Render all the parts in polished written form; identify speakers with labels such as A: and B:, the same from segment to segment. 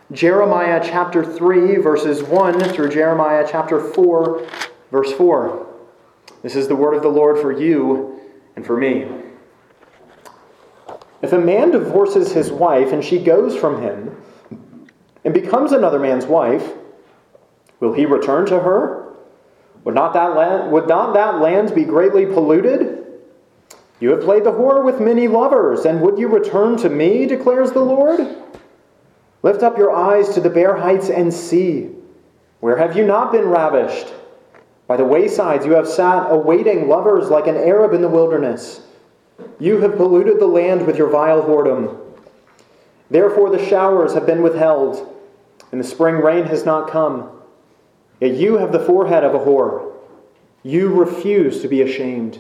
A: Jeremiah chapter 3, verses 1 through Jeremiah chapter 4, verse 4. This is the word of the Lord for you and for me. If a man divorces his wife and she goes from him and becomes another man's wife, will he return to her? Would not that land be greatly polluted? You have played the whore with many lovers, and would you return to me, declares the Lord? Lift up your eyes to the bare heights and see. Where have you not been ravished? By the waysides you have sat awaiting lovers like an Arab in the wilderness. You have polluted the land with your vile whoredom. Therefore the showers have been withheld, and the spring rain has not come. Yet you have the forehead of a whore. You refuse to be ashamed.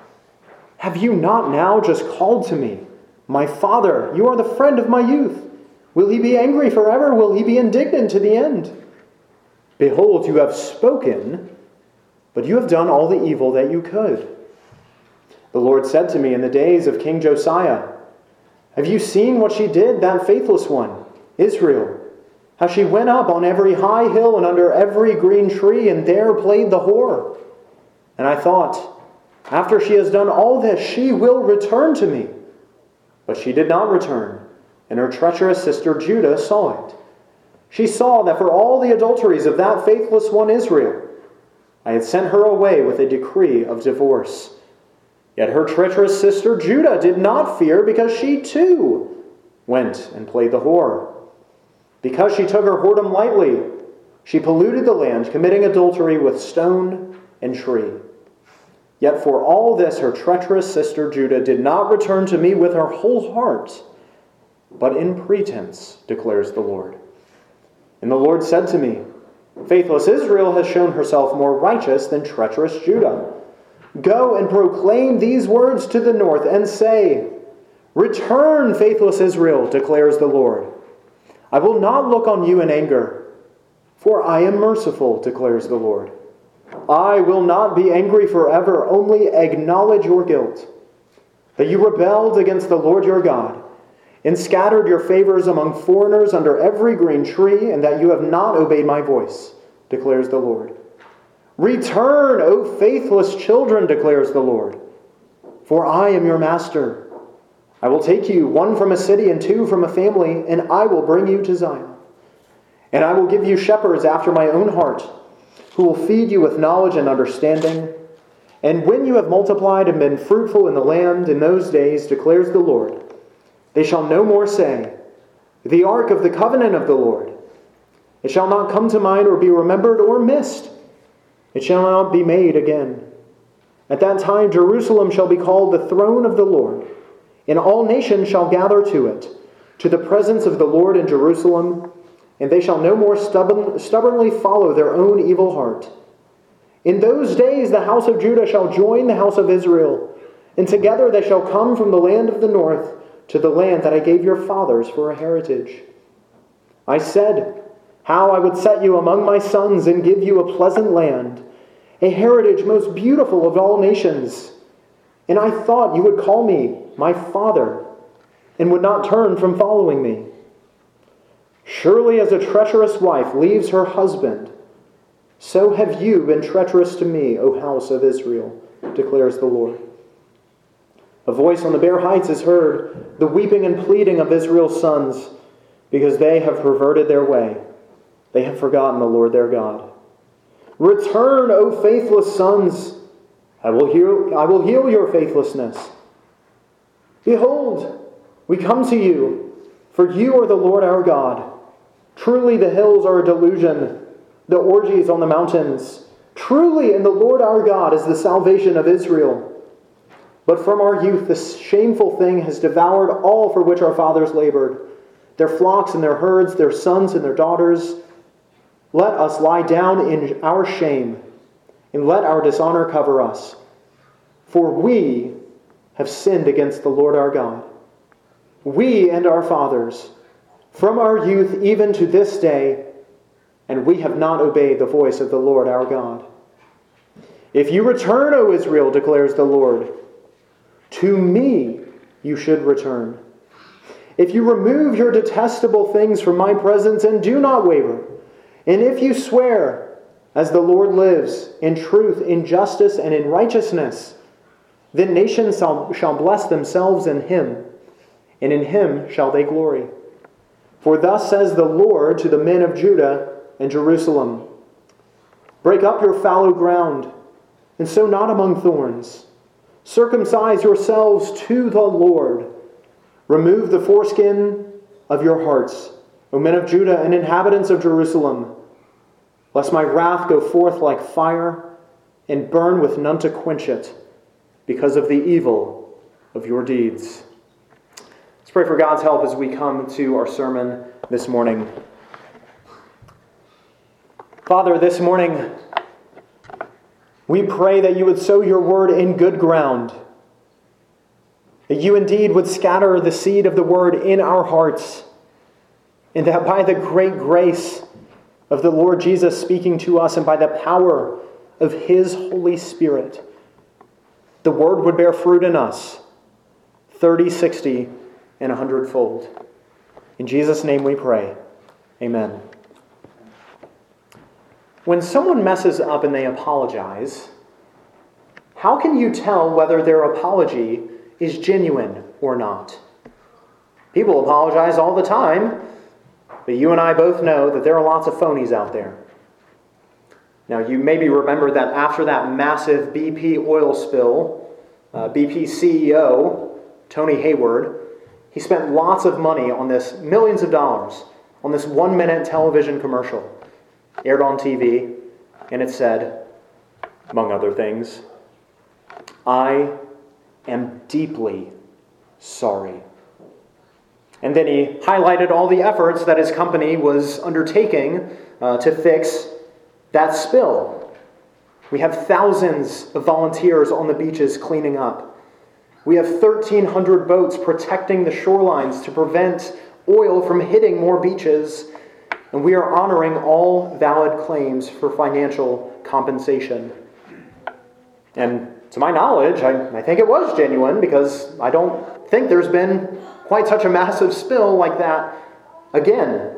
A: Have you not now just called to me, my father, you are the friend of my youth? Will he be angry forever? Will he be indignant to the end? Behold, you have spoken, but you have done all the evil that you could. The Lord said to me in the days of King Josiah, have you seen what she did, that faithless one, Israel? How she went up on every high hill and under every green tree, and there played the whore. And I thought, after she has done all this, she will return to me. But she did not return, and her treacherous sister Judah saw it. She saw that for all the adulteries of that faithless one Israel, I had sent her away with a decree of divorce. Yet her treacherous sister Judah did not fear, because she too went and played the whore. Because she took her whoredom lightly, she polluted the land, committing adultery with stone and tree. Yet for all this her treacherous sister Judah did not return to me with her whole heart, but in pretense, declares the Lord. And the Lord said to me, faithless Israel has shown herself more righteous than treacherous Judah. Go and proclaim these words to the north and say, return, faithless Israel, declares the Lord. I will not look on you in anger, for I am merciful, declares the Lord. I will not be angry forever, only acknowledge your guilt, that you rebelled against the Lord your God, and scattered your favors among foreigners under every green tree, and that you have not obeyed my voice, declares the Lord. Return, O faithless children, declares the Lord, for I am your master. I will take you, one from a city and two from a family, and I will bring you to Zion. And I will give you shepherds after my own heart, who will feed you with knowledge and understanding. And when you have multiplied and been fruitful in the land in those days, declares the Lord, they shall no more say, the ark of the covenant of the Lord. It shall not come to mind or be remembered or missed. It shall not be made again. At that time Jerusalem shall be called the throne of the Lord, and all nations shall gather to it, to the presence of the Lord in Jerusalem, and they shall no more stubbornly follow their own evil heart. In those days the house of Judah shall join the house of Israel, and together they shall come from the land of the north to the land that I gave your fathers for a heritage. I said, how I would set you among my sons and give you a pleasant land, a heritage most beautiful of all nations. And I thought you would call me my father, and would not turn from following me. Surely as a treacherous wife leaves her husband, so have you been treacherous to me, O house of Israel, declares the Lord. A voice on the bare heights is heard, the weeping and pleading of Israel's sons, because they have perverted their way. They have forgotten the Lord their God. Return, O faithless sons, I will heal your faithlessness. Behold, we come to you, for you are the Lord our God. Truly the hills are a delusion, the orgies on the mountains. Truly in the Lord our God is the salvation of Israel. But from our youth this shameful thing has devoured all for which our fathers labored, their flocks and their herds, their sons and their daughters. Let us lie down in our shame, and let our dishonor cover us. For we have sinned against the Lord our God. We and our fathers, from our youth even to this day, and we have not obeyed the voice of the Lord our God. If you return, O Israel, declares the Lord, to me you should return. if you remove your detestable things from my presence and do not waver, and if you swear, as the Lord lives, in truth, in justice, and in righteousness, then nations shall bless themselves in him, and in him shall they glory. For thus says the Lord to the men of Judah and Jerusalem, break up your fallow ground, and sow not among thorns. Circumcise yourselves to the Lord. Remove the foreskin of your hearts, O men of Judah and inhabitants of Jerusalem, lest my wrath go forth like fire and burn with none to quench it, because of the evil of your deeds. Let's pray for God's help as we come to our sermon this morning. Father, this morning, we pray that you would sow your word in good ground, that you indeed would scatter the seed of the word in our hearts, and that by the great grace of the Lord Jesus speaking to us and by the power of his Holy Spirit, the word would bear fruit in us, 30, 60, and 100-fold. In Jesus' name we pray. Amen. When someone messes up and they apologize, how can you tell whether their apology is genuine or not? People apologize all the time, but you and I both know that there are lots of phonies out there. Now, you maybe remember that after that massive BP oil spill, BP CEO, Tony Hayward, he spent lots of money on this, millions of dollars, on this 1-minute television commercial, aired on TV, and it said, among other things, I am deeply sorry. And then he highlighted all the efforts that his company was undertaking to fix that spill. We have thousands of volunteers on the beaches cleaning up. We have 1,300 boats protecting the shorelines to prevent oil from hitting more beaches. And we are honoring all valid claims for financial compensation. And to my knowledge, I think it was genuine, because I don't think there's been quite such a massive spill like that again.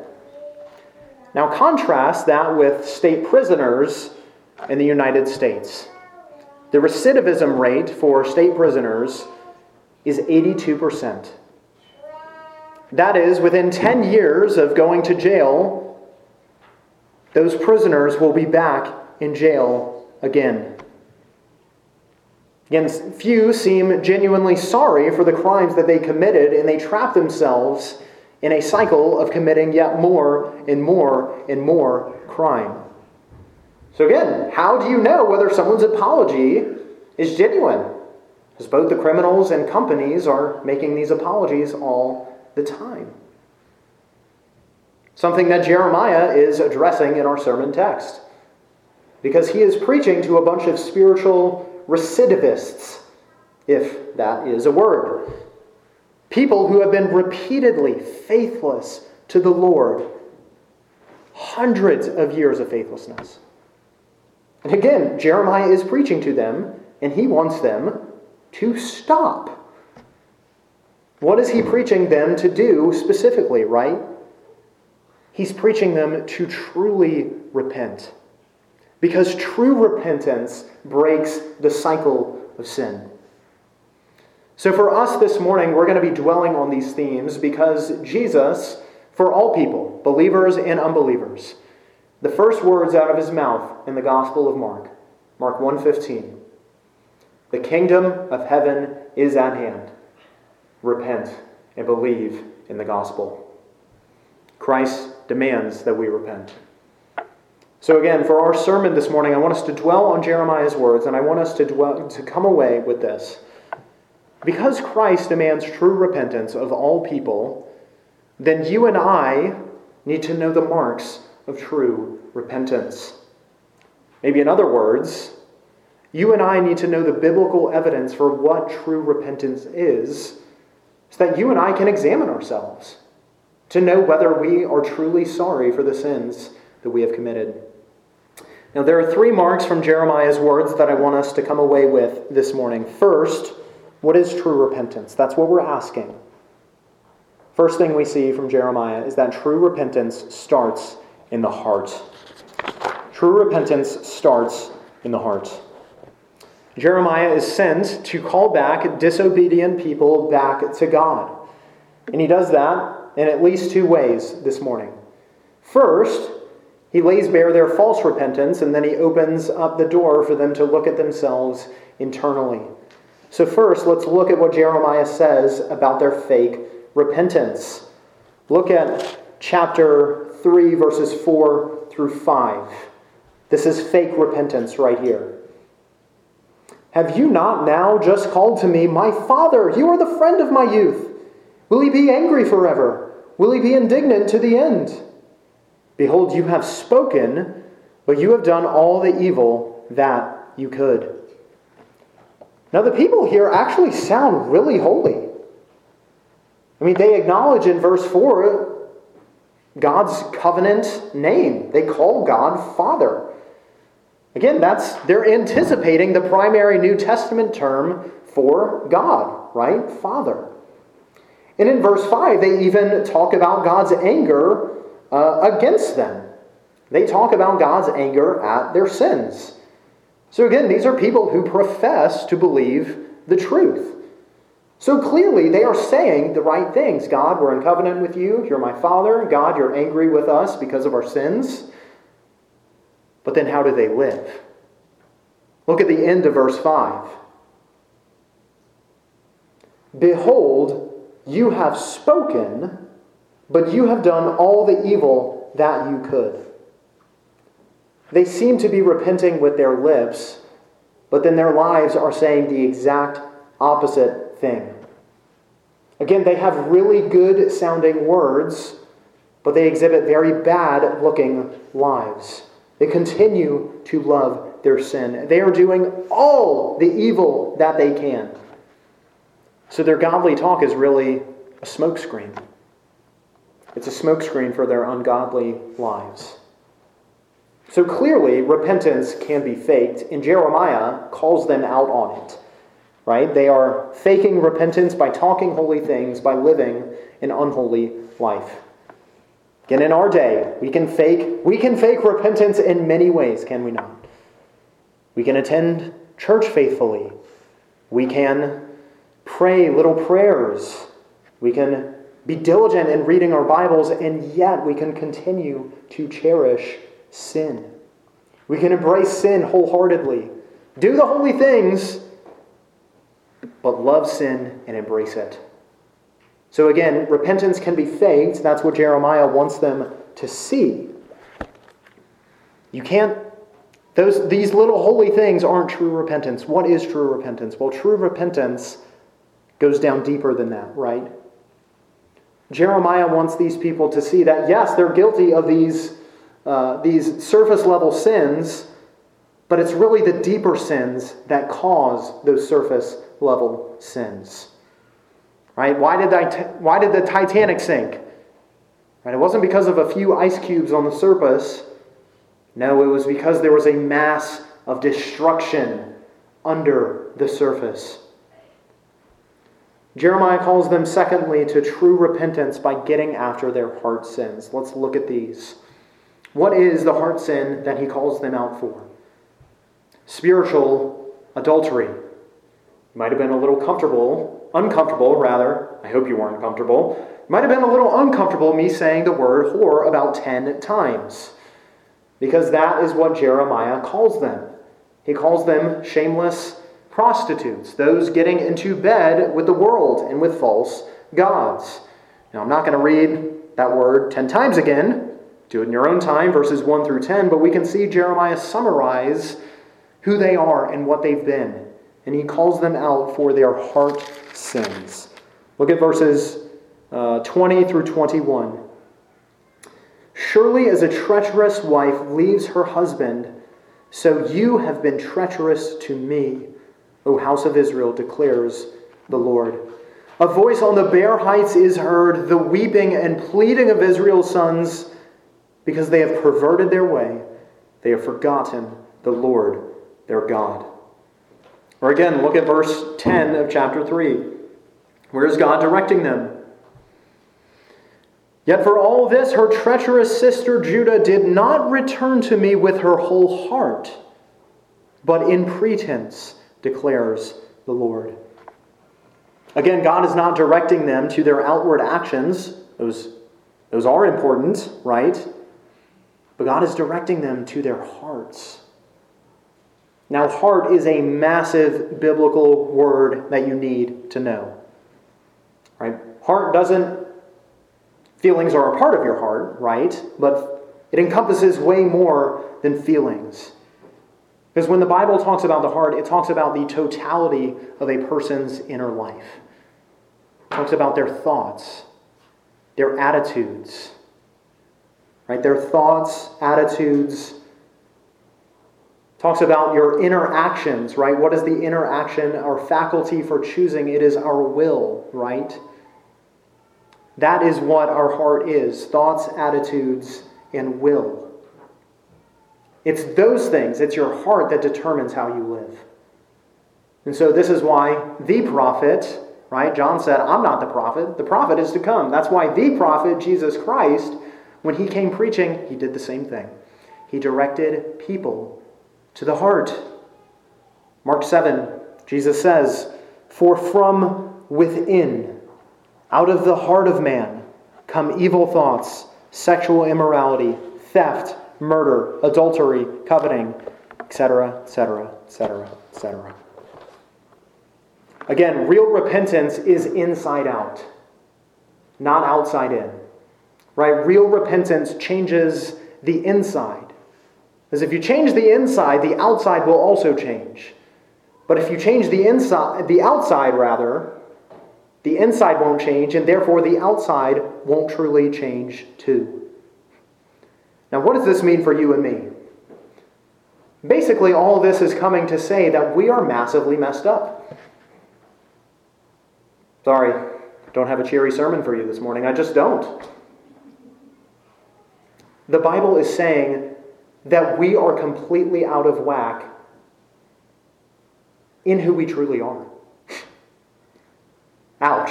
A: Now contrast that with state prisoners in the United States. The recidivism rate for state prisoners is 82%. That is, within 10 years of going to jail, those prisoners will be back in jail again. Again, few seem genuinely sorry for the crimes that they committed, and they trap themselves in a cycle of committing yet more and more and more crime. So again, how do you know whether someone's apology is genuine? Because both the criminals and companies are making these apologies all the time. Something that Jeremiah is addressing in our sermon text. Because he is preaching to a bunch of spiritual recidivists, if that is a word. People who have been repeatedly faithless to the Lord. Hundreds of years of faithlessness. And again, Jeremiah is preaching to them, and he wants them to stop. What is he preaching them to do specifically, right? He's preaching them to truly repent. Because true repentance breaks the cycle of sin. So for us this morning, we're going to be dwelling on these themes because Jesus, for all people, believers and unbelievers, the first words out of his mouth in the Gospel of Mark, Mark 1:15, the kingdom of heaven is at hand. Repent and believe in the gospel. Christ demands that we repent. So again, for our sermon this morning, I want us to dwell on Jeremiah's words, and I want us to come away with this. Because Christ demands true repentance of all people, then you and I need to know the marks of true repentance. Maybe in other words, you and I need to know the biblical evidence for what true repentance is, so that you and I can examine ourselves to know whether we are truly sorry for the sins that we have committed. Now, there are 3 marks from Jeremiah's words that I want us to come away with this morning. First, what is true repentance? That's what we're asking. First thing we see from Jeremiah is that true repentance starts in the heart. True repentance starts in the heart. Jeremiah is sent to call back disobedient people back to God. And he does that in at least two ways this morning. First, he lays bare their false repentance, and then he opens up the door for them to look at themselves internally. So first, let's look at what Jeremiah says about their fake repentance. Look at chapter 3, verses 4 through 5. This is fake repentance right here. Have you not now just called to me, my father, you are the friend of my youth? Will he be angry forever? Will he be indignant to the end? Behold, you have spoken, but you have done all the evil that you could. Now the people here actually sound really holy. I mean, they acknowledge in verse 4 God's covenant name. They call God Father. Again, they're anticipating the primary New Testament term for God, right? Father. And in verse 5, they even talk about God's anger against them. They talk about God's anger at their sins. So again, these are people who profess to believe the truth. So clearly, they are saying the right things. God, we're in covenant with you. You're my Father. God, you're angry with us because of our sins. But then how do they live? Look at the end of verse 5. Behold, you have spoken, but you have done all the evil that you could. They seem to be repenting with their lips, but then their lives are saying the exact opposite thing. Again, they have really good sounding words, but they exhibit very bad looking lives. They continue to love their sin. They are doing all the evil that they can. So their godly talk is really a smokescreen. It's a smokescreen for their ungodly lives. So clearly, repentance can be faked, and Jeremiah calls them out on it. Right? They are faking repentance by talking holy things, by living an unholy life. Again, in our day, we can fake repentance in many ways, can we not? We can attend church faithfully. We can pray little prayers. We can be diligent in reading our Bibles, and yet we can continue to cherish sin. We can embrace sin wholeheartedly. Do the holy things, but love sin and embrace it. So again, repentance can be faked. That's what Jeremiah wants them to see. These little holy things aren't true repentance. What is true repentance? Well, true repentance goes down deeper than that, right? Jeremiah wants these people to see that, yes, they're guilty of these surface level sins, but it's really the deeper sins that cause those surface level sins. Right? Why did the Titanic sink? Right? It wasn't because of a few ice cubes on the surface. No, it was because there was a mass of destruction under the surface. Jeremiah calls them, secondly, to true repentance by getting after their heart sins. Let's look at these. What is the heart sin that he calls them out for? Spiritual adultery. You might have been a little uncomfortable rather. I hope you weren't comfortable. You might have been a little uncomfortable me saying the word whore about 10 times. Because that is what Jeremiah calls them. He calls them shameless prostitutes, those getting into bed with the world and with false gods. Now, I'm not going to read that word 10 times again. Do it in your own time, verses 1 through 10, but we can see Jeremiah summarize who they are and what they've been. And he calls them out for their heart sins. Look at verses 20 through 21. Surely as a treacherous wife leaves her husband, so you have been treacherous to me, O house of Israel, declares the Lord. A voice on the bare heights is heard, the weeping and pleading of Israel's sons, because they have perverted their way. They have forgotten the Lord their God. Or again, look at verse 10 of chapter 3. Where is God directing them? Yet for all this, her treacherous sister Judah did not return to me with her whole heart, but in pretense, declares the Lord. Again, God is not directing them to their outward actions. Those are important, right? But God is directing them to their hearts. Now, heart is a massive biblical word that you need to know. Right? Feelings are a part of your heart, right? But it encompasses way more than feelings. Because when the Bible talks about the heart, it talks about the totality of a person's inner life. It talks about their thoughts, their attitudes, right? Their thoughts, attitudes. Talks about your inner actions, right? What is the inner action? Our faculty for choosing. It is our will, right? That is what our heart is. Thoughts, attitudes, and will. It's those things, it's your heart that determines how you live. And so this is why the prophet, right? John said, I'm not the prophet is to come. That's why the prophet, Jesus Christ, when he came preaching, he did the same thing. He directed people to the heart. Mark 7, Jesus says, for from within, out of the heart of man, come evil thoughts, sexual immorality, theft, murder, adultery, coveting, etc., etc., etc., etc. Again, real repentance is inside out, not outside in. Right? Real repentance changes the inside. Because if you change the inside, the outside will also change. But if you change the outside, the inside won't change, and therefore the outside won't truly change too. Now, what does this mean for you and me? Basically, all of this is coming to say that we are massively messed up. Sorry, don't have a cheery sermon for you this morning. I just don't. The Bible is saying that we are completely out of whack in who we truly are. Ouch.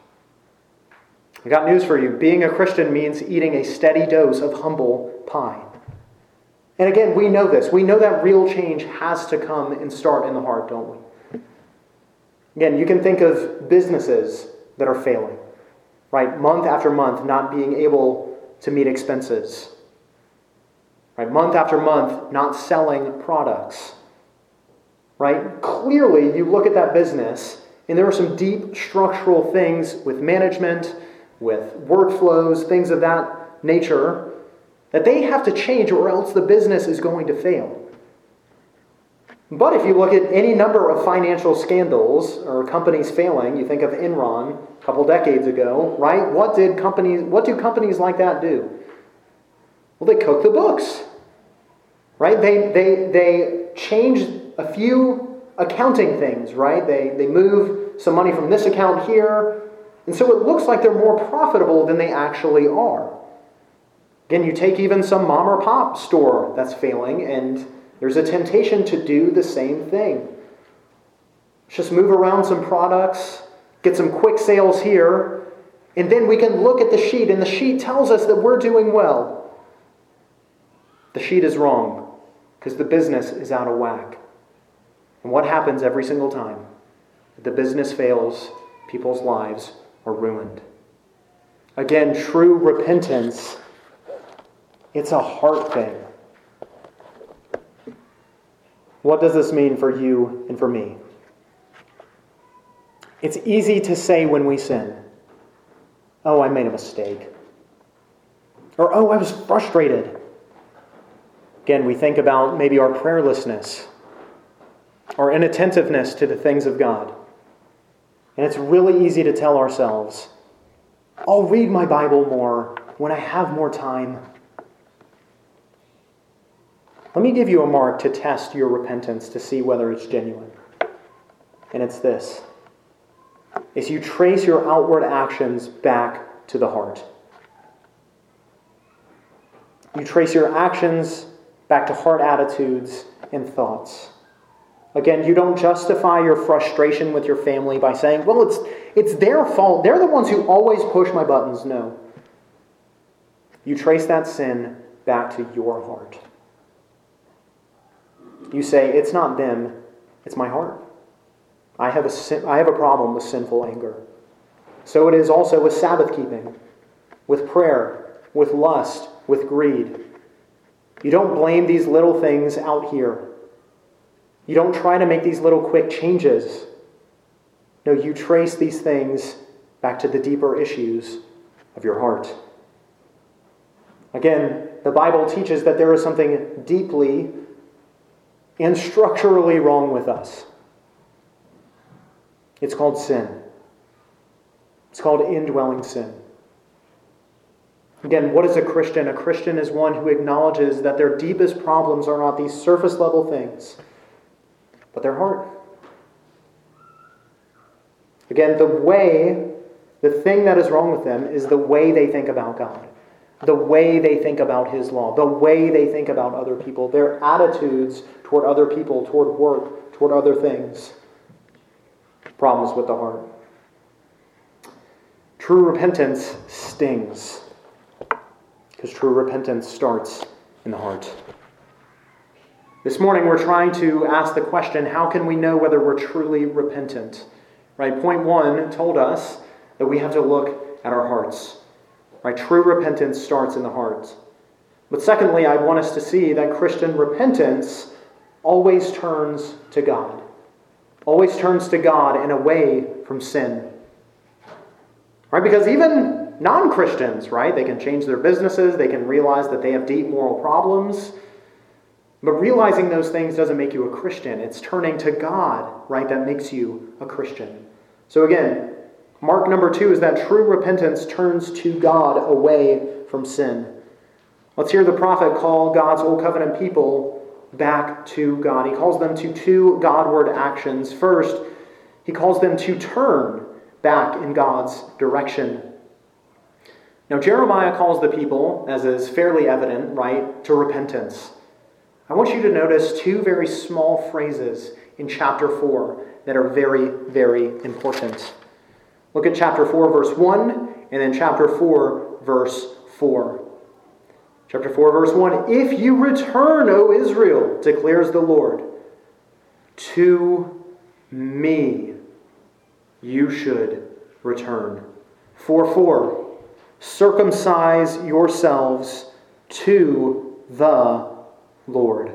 A: I got news for you. Being a Christian means eating a steady dose of humble pie. And again, we know this. We know that real change has to come and start in the heart, don't we? Again, you can think of businesses that are failing, right? Month after month, not being able to meet expenses. Right? Month after month, not selling products. Right? Clearly, you look at that business, and there are some deep structural things with management, with workflows, things of that nature, that they have to change or else the business is going to fail. But if you look at any number of financial scandals or companies failing, you think of Enron a couple decades ago, right? What do companies like that do? Well, they cook the books, right? They change a few accounting things, right? They move some money from this account here, and so it looks like they're more profitable than they actually are. Again, you take even some mom or pop store that's failing, and there's a temptation to do the same thing. Just move around some products, get some quick sales here, and then we can look at the sheet, and the sheet tells us that we're doing well. The sheet is wrong, because the business is out of whack. And what happens every single time? If the business fails, people's lives are ruined. Again, true repentance, it's a heart thing. What does this mean for you and for me? It's easy to say when we sin, oh, I made a mistake. Or, oh, I was frustrated. Again, we think about maybe our prayerlessness, our inattentiveness to the things of God. And it's really easy to tell ourselves, I'll read my Bible more when I have more time. Let me give you a mark to test your repentance to see whether it's genuine. And it's this. Is you trace your outward actions back to the heart. You trace your actions back to heart attitudes and thoughts. Again, you don't justify your frustration with your family by saying, well, it's their fault. They're the ones who always push my buttons. No. You trace that sin back to your heart. You say, it's not them, it's my heart. I have a problem with sinful anger. So it is also with Sabbath keeping, with prayer, with lust, with greed. You don't blame these little things out here. You don't try to make these little quick changes. No, you trace these things back to the deeper issues of your heart. Again, the Bible teaches that there is something deeply and structurally wrong with us. It's called sin. It's called indwelling sin. Again, what is a Christian? A Christian is one who acknowledges that their deepest problems are not these surface level things, but their heart. Again, the thing that is wrong with them is the way they think about God, the way they think about His law, the way they think about other people, their attitudes toward other people, toward work, toward other things. Problems with the heart. True repentance stings, because true repentance starts in the heart. This morning we're trying to ask the question, how can we know whether we're truly repentant? Right? Point 1 told us that we have to look at our hearts. Right? True repentance starts in the heart. But secondly, I want us to see that Christian repentance always turns to God. Always turns to God and away from sin. Right? Because even non-Christians, right, they can change their businesses, they can realize that they have deep moral problems. But realizing those things doesn't make you a Christian. It's turning to God, right, that makes you a Christian. So again, mark number 2 is that true repentance turns to God away from sin. Let's hear the prophet call God's Old Covenant people back to God. He calls them to 2 Godward actions. First, he calls them to turn back in God's direction. Now, Jeremiah calls the people, as is fairly evident, right, to repentance. I want you to notice 2 very small phrases in chapter 4 that are very, very important. Look at chapter 4, verse 1, and then chapter 4, verse 4. Chapter 4, verse 1, "If you return, O Israel, declares the Lord, to me you should return." 4:4, "Circumcise yourselves to the Lord."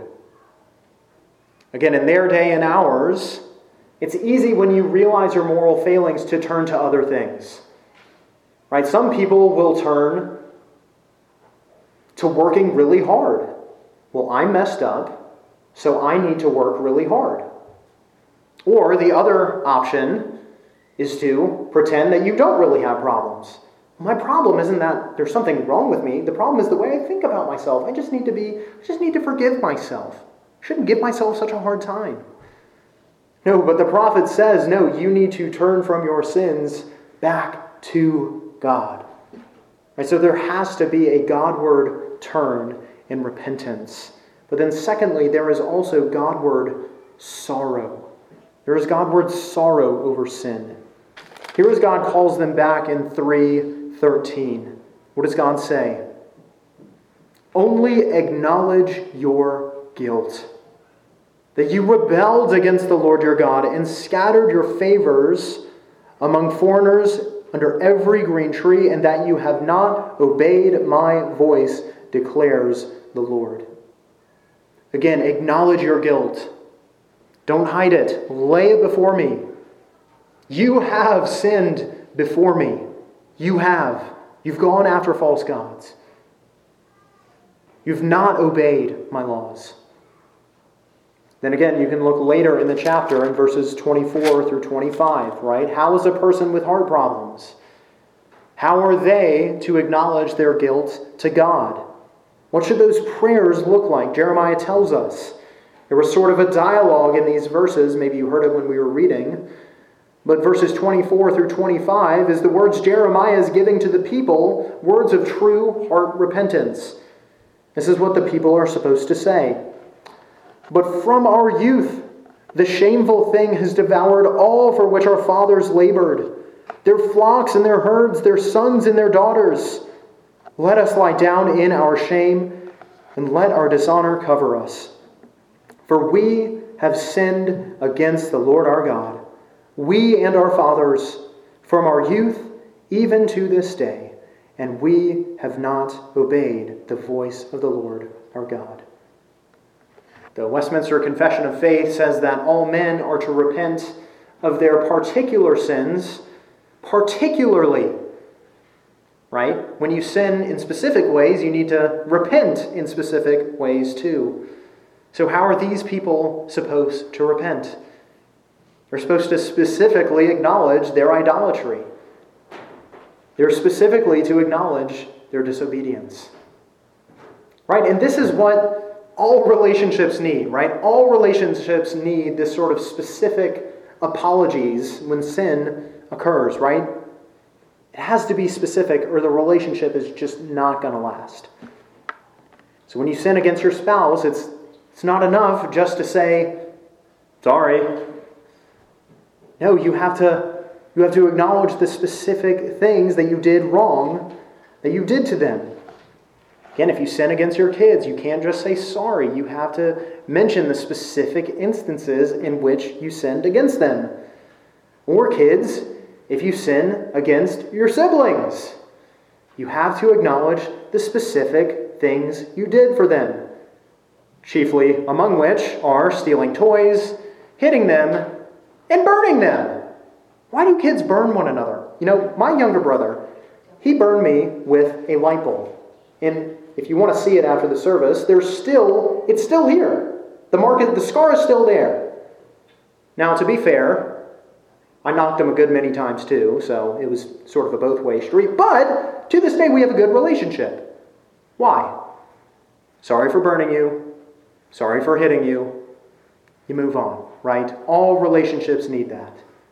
A: Again, in their day and ours, it's easy when you realize your moral failings to turn to other things. Right? Some people will turn to working really hard. Well, I messed up, so I need to work really hard. Or the other option is to pretend that you don't really have problems. My problem isn't that there's something wrong with me. The problem is the way I think about myself. I just need to forgive myself. I shouldn't give myself such a hard time. No, but the prophet says, no, you need to turn from your sins back to God. Right, so there has to be a Godward turn in repentance. But then secondly, there is also Godward sorrow. There is Godward sorrow over sin. Here as God calls them back in 3:13. What does God say? "Only acknowledge your guilt, that you rebelled against the Lord your God and scattered your favors among foreigners under every green tree, and that you have not obeyed my voice, declares the Lord." Again, acknowledge your guilt. Don't hide it. Lay it before me. You have sinned before me. You have. You've gone after false gods. You've not obeyed my laws. Then again, you can look later in the chapter in verses 24 through 25, right? How is a person with heart problems? How are they to acknowledge their guilt to God? What should those prayers look like? Jeremiah tells us. There was sort of a dialogue in these verses. Maybe you heard it when we were reading. But verses 24 through 25 is the words Jeremiah is giving to the people, words of true heart repentance. This is what the people are supposed to say. "But from our youth, the shameful thing has devoured all for which our fathers labored, their flocks and their herds, their sons and their daughters. Let us lie down in our shame, and let our dishonor cover us. For we have sinned against the Lord our God, we and our fathers, from our youth even to this day, and we have not obeyed the voice of the Lord our God. The Westminster Confession of Faith says that all men are to repent of their particular sins, particularly. Right? When you sin in specific ways, you need to repent in specific ways too. So how are these people supposed to repent? They're supposed to specifically acknowledge their idolatry. They're specifically to acknowledge their disobedience. Right? And this is what all relationships need, right? All relationships need this sort of specific apologies when sin occurs, right? It has to be specific or the relationship is just not going to last. So when you sin against your spouse, it's not enough just to say, sorry. No, you have to acknowledge the specific things that you did wrong, that you did to them. Again, if you sin against your kids, you can't just say sorry. You have to mention the specific instances in which you sinned against them. Or kids, if you sin against your siblings, you have to acknowledge the specific things you did for them, chiefly among which are stealing toys, hitting them, and burning them. Why do kids burn one another? You know, my younger brother, he burned me with a light bulb. And if you want to see it after the service, it's still here. The scar is still there. Now, to be fair, I knocked him a good many times too, so it was sort of a both-way street. But to this day, we have a good relationship. Why? Sorry for burning you. Sorry for hitting you. You move on, right? All relationships need that.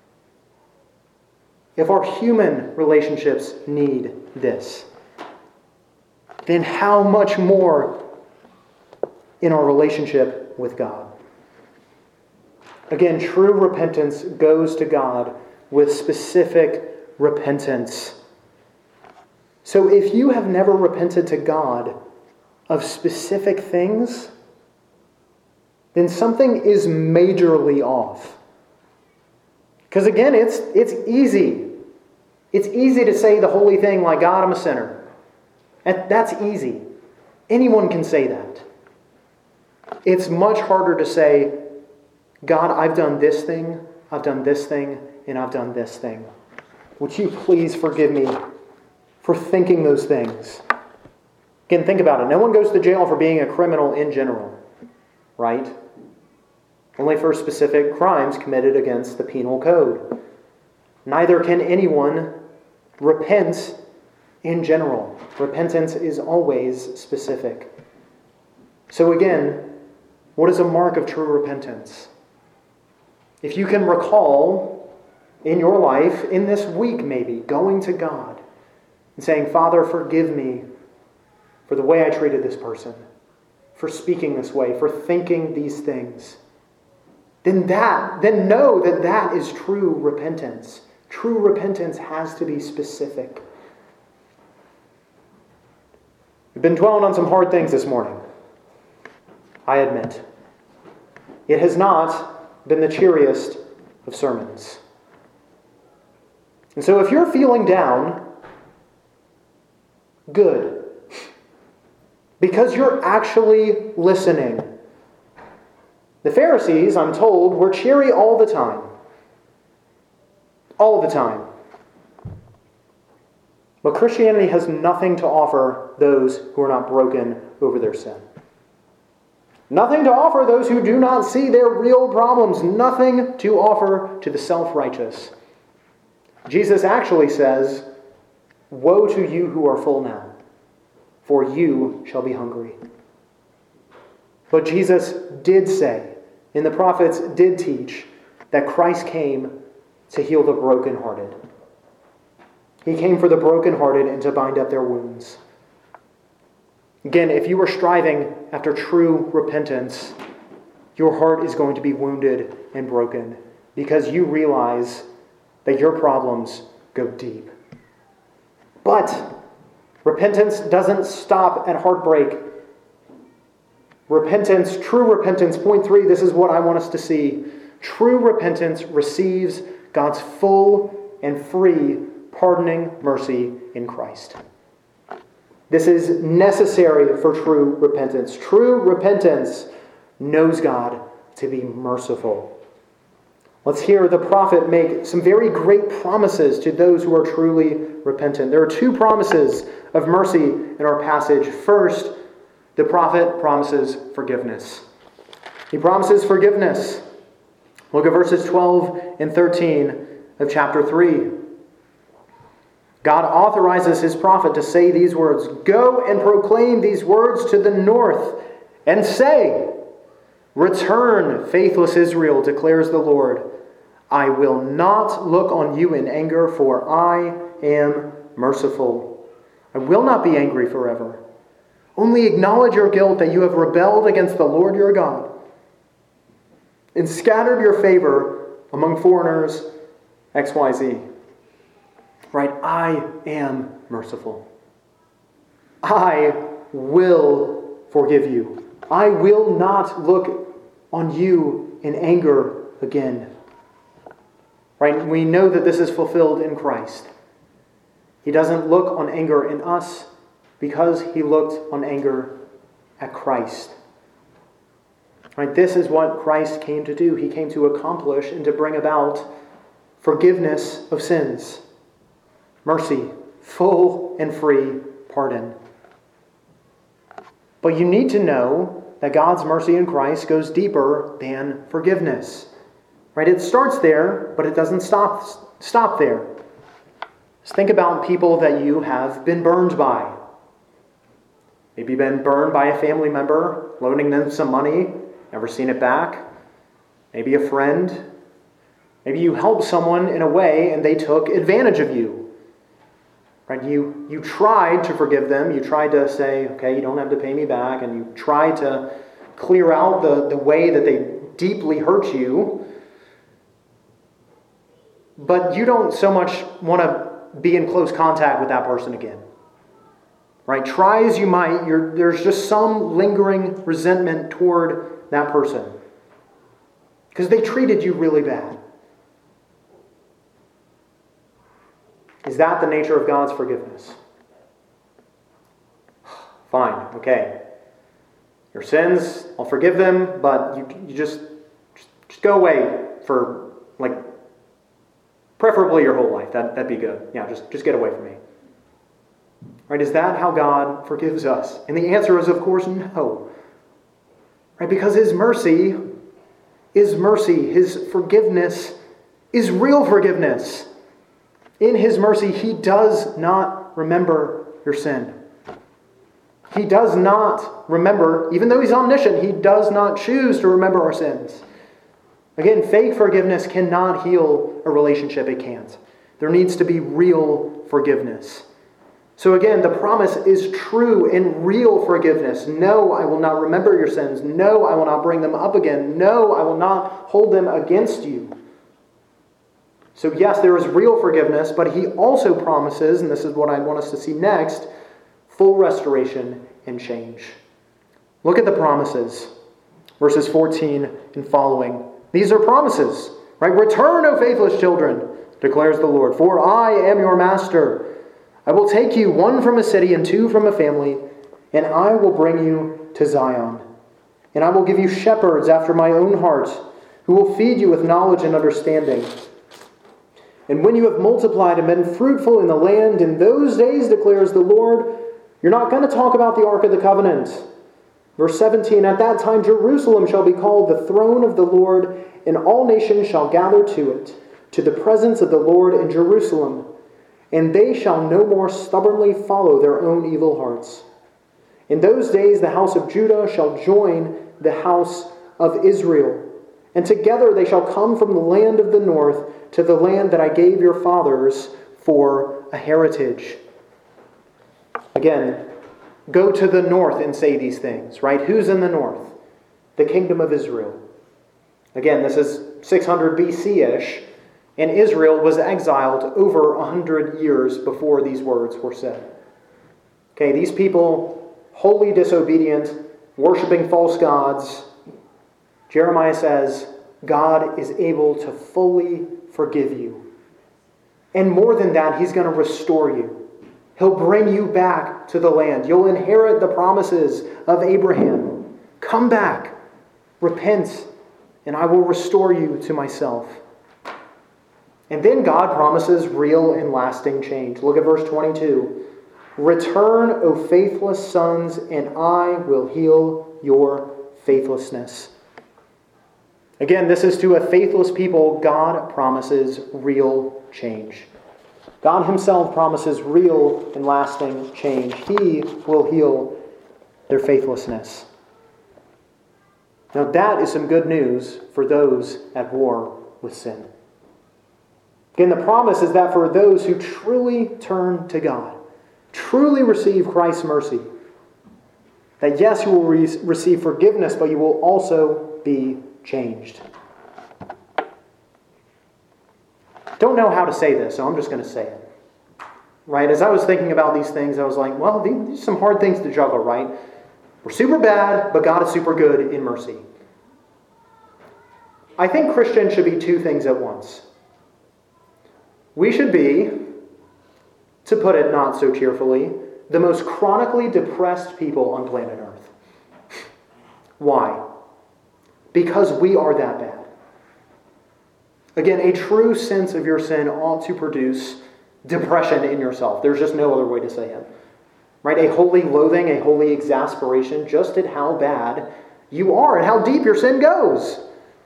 A: If our human relationships need this, then how much more in our relationship with God? Again, true repentance goes to God with specific repentance. So if you have never repented to God of specific things, then something is majorly off. Because again, it's easy. It's easy to say the holy thing like, God, I'm a sinner. And that's easy. Anyone can say that. It's much harder to say, God, I've done this thing, I've done this thing, and I've done this thing. Would you please forgive me for thinking those things? Again, think about it. No one goes to jail for being a criminal in general, right? Only for specific crimes committed against the penal code. Neither can anyone repent in general. Repentance is always specific. So again, what is a mark of true repentance? If you can recall in your life, in this week maybe, going to God and saying, Father, forgive me for the way I treated this person, for speaking this way, for thinking these things, then know that is true repentance. True repentance has to be specific. We've been dwelling on some hard things this morning, I admit. It has not been the cheeriest of sermons. And so if you're feeling down, good. Because you're actually listening. The Pharisees, I'm told, were cheery all the time. All the time. But Christianity has nothing to offer those who are not broken over their sin. Nothing to offer those who do not see their real problems. Nothing to offer to the self-righteous. Jesus actually says, Woe to you who are full now, for you shall be hungry. But Jesus did say, and the prophets did teach, that Christ came to heal the brokenhearted. He came for the brokenhearted and to bind up their wounds. Again, if you are striving after true repentance, your heart is going to be wounded and broken because you realize that your problems go deep. But Repentance doesn't stop at heartbreak. Repentance, true repentance, point 3, this is what I want us to see. True repentance receives God's full and free pardoning mercy in Christ. This is necessary for true repentance. True repentance knows God to be merciful. Let's hear the prophet make some very great promises to those who are truly repentant. There are 2 promises of mercy in our passage. First, the prophet promises forgiveness. He promises forgiveness. Look at verses 12 and 13 of chapter 3. God authorizes his prophet to say these words, "Go and proclaim these words to the north and say, 'Return, faithless Israel, declares the Lord. I will not look on you in anger, for I am merciful. I will not be angry forever. Only acknowledge your guilt that you have rebelled against the Lord your God and scattered your favor among foreigners,'" XYZ. Right? I am merciful. I will forgive you. I will not look on you in anger again. Right? We know that this is fulfilled in Christ. He doesn't look on anger in us because he looked on anger at Christ. Right? This is what Christ came to do. He came to accomplish and to bring about forgiveness of sins. Mercy, full and free pardon. But you need to know that God's mercy in Christ goes deeper than forgiveness. Right? It starts there, but it doesn't stop there. Just think about people that you have been burned by. Maybe you've been burned by a family member, loaning them some money, never seen it back. Maybe a friend. Maybe you helped someone in a way and they took advantage of you. Right? You tried to forgive them. You tried to say, okay, you don't have to pay me back. And you tried to clear out the way that they deeply hurt you. But you don't so much want to be in close contact with that person again. Right? Try as you might, there's just some lingering resentment toward that person. Because they treated you really bad. Is that the nature of God's forgiveness? Fine, okay. Your sins, I'll forgive them, but you just go away for, preferably your whole life. That'd be good. Yeah, just get away from me. Right? Is that how God forgives us? And the answer is, of course, no. Right? Because his mercy is mercy. His forgiveness is real forgiveness. In his mercy, he does not remember your sin. He does not remember, even though he's omniscient, he does not choose to remember our sins. Again, fake forgiveness cannot heal a relationship. It can't. There needs to be real forgiveness. So again, the promise is true and real forgiveness. No, I will not remember your sins. No, I will not bring them up again. No, I will not hold them against you. So yes, there is real forgiveness, but he also promises, and this is what I want us to see next, full restoration and change. Look at the promises. Verses 14 and following. These are promises, right? "Return, O faithless children, declares the Lord, for I am your master. I will take you, one from a city and 2 from a family, and I will bring you to Zion. And I will give you shepherds after my own heart, who will feed you with knowledge and understanding. And when you have multiplied and been fruitful in the land, in those days, declares the Lord," you're not going to talk about the Ark of the Covenant. Verse 17, "At that time Jerusalem shall be called the throne of the Lord, and all nations shall gather to it, to the presence of the Lord in Jerusalem. And they shall no more stubbornly follow their own evil hearts. In those days the house of Judah shall join the house of Israel, and together they shall come from the land of the north to the land that I gave your fathers for a heritage." Again, go to the north and say these things, right? Who's in the north? The kingdom of Israel. Again, this is 600 BC-ish, and Israel was exiled over 100 years before these words were said. Okay, these people, wholly disobedient, worshiping false gods, Jeremiah says, God is able to fully forgive you. And more than that, He's going to restore you. He'll bring you back to the land. You'll inherit the promises of Abraham. Come back, repent, and I will restore you to myself. And then God promises real and lasting change. Look at verse 22. Return, O faithless sons, and I will heal your faithlessness. Again, this is to a faithless people. God promises real change. God Himself promises real and lasting change. He will heal their faithlessness. Now that is some good news for those at war with sin. Again, the promise is that for those who truly turn to God, truly receive Christ's mercy, that yes, you will receive forgiveness, but you will also be changed. Don't know how to say this, so I'm just going to say it. Right? As I was thinking about these things, I was like, well, these are some hard things to juggle, right? We're super bad, but God is super good in mercy. I think Christians should be two things at once. We should be, to put it not so cheerfully, the most chronically depressed people on planet Earth. Why? Because we are that bad. Again, a true sense of your sin ought to produce depression in yourself. There's just no other way to say it. Right? A holy loathing, a holy exasperation just at how bad you are and how deep your sin goes.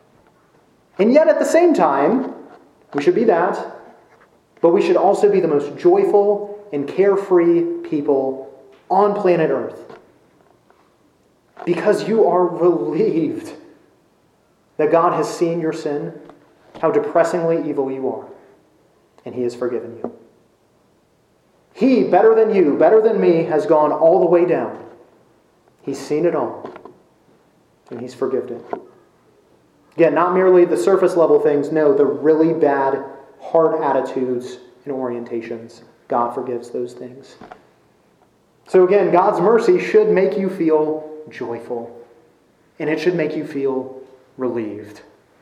A: And yet at the same time, we should be that, but we should also be the most joyful and carefree people on planet Earth. Because you are relieved that God has seen your sin, how depressingly evil you are, and He has forgiven you. He, better than you, better than me, has gone all the way down. He's seen it all, and He's forgiven it. Again, not merely the surface level things, no, the really bad heart attitudes and orientations. God forgives those things. So again, God's mercy should make you feel joyful, and it should make you feel relieved.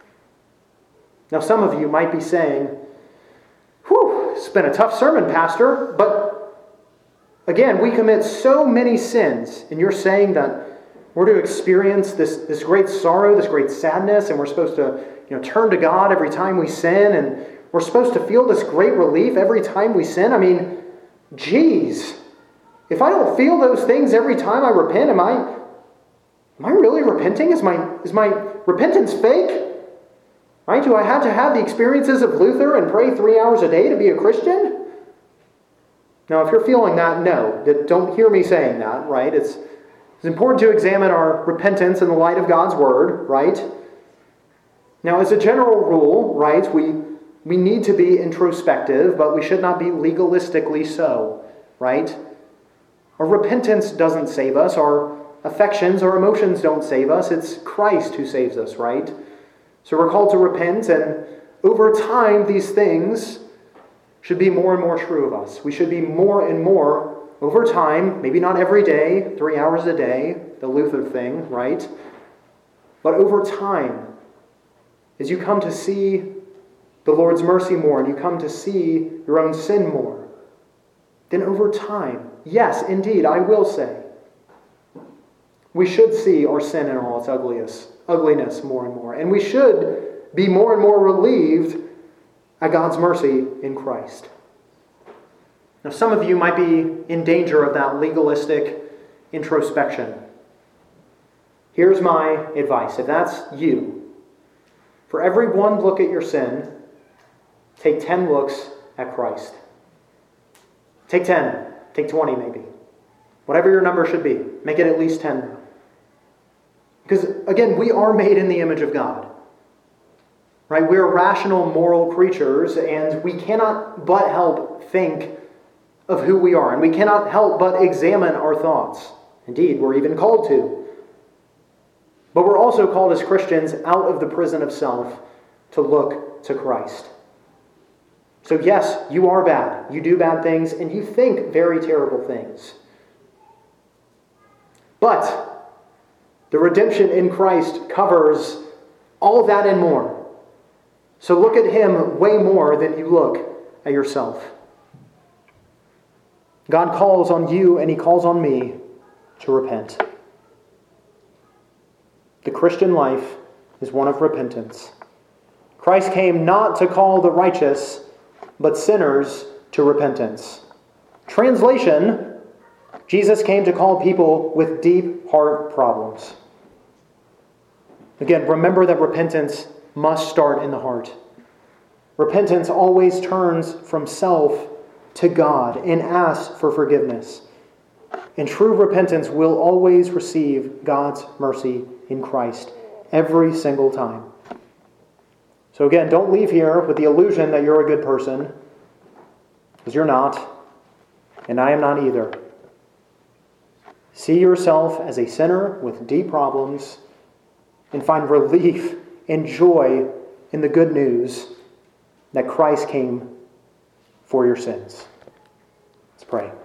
A: Now, some of you might be saying, whew, it's been a tough sermon, Pastor, but again, we commit so many sins, and you're saying that we're to experience this great sorrow, this great sadness, and we're supposed to turn to God every time we sin, and we're supposed to feel this great relief every time we sin. I mean, geez, if I don't feel those things every time I repent, am I really repenting? Is my repentance fake? Right? Do I have to have the experiences of Luther and pray 3 hours a day to be a Christian? Now, if you're feeling that, no. Don't hear me saying that, right? It's important to examine our repentance in the light of God's Word, right? Now, as a general rule, right, we need to be introspective, but we should not be legalistically so, right? Our repentance doesn't save us. Our affections, our emotions don't save us. It's Christ who saves us, right? So we're called to repent, and over time, these things should be more and more true of us. We should be more and more, over time, maybe not every day, 3 hours a day, the Luther thing, right? But over time, as you come to see the Lord's mercy more, and you come to see your own sin more, then over time, yes, indeed, I will say, we should see our sin in all its ugliness more and more. And we should be more and more relieved at God's mercy in Christ. Now, some of you might be in danger of that legalistic introspection. Here's my advice. If that's you, for every one look at your sin, take 10 looks at Christ. Take 10. Take 20 maybe. Whatever your number should be. Make it at least 10 now. Because, again, we are made in the image of God. Right? We're rational, moral creatures, and we cannot but help think of who we are. And we cannot help but examine our thoughts. Indeed, we're even called to. But we're also called as Christians out of the prison of self to look to Christ. So yes, you are bad. You do bad things, and you think very terrible things. But the redemption in Christ covers all that and more. So look at Him way more than you look at yourself. God calls on you and He calls on me to repent. The Christian life is one of repentance. Christ came not to call the righteous, but sinners to repentance. Translation: Jesus came to call people with deep heart problems. Again, remember that repentance must start in the heart. Repentance always turns from self to God and asks for forgiveness. And true repentance will always receive God's mercy in Christ every single time. So again, don't leave here with the illusion that you're a good person, because you're not, and I am not either. See yourself as a sinner with deep problems and find relief and joy in the good news that Christ came for your sins. Let's pray.